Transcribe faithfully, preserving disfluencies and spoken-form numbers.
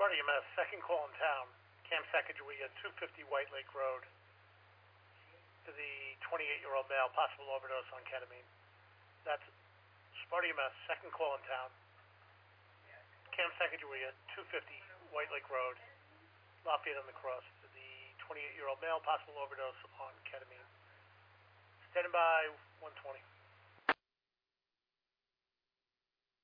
Sparta E M S, second call in town, Camp Sacagawea, two fifty White Lake Road. To the twenty-eight-year-old male, possible overdose on ketamine. That's Sparta E M S, second call in town, Camp Sacagawea, two fifty White Lake Road, Lafayette on the Cross. To the twenty-eight-year-old male, possible overdose on ketamine. Standing by, one twenty.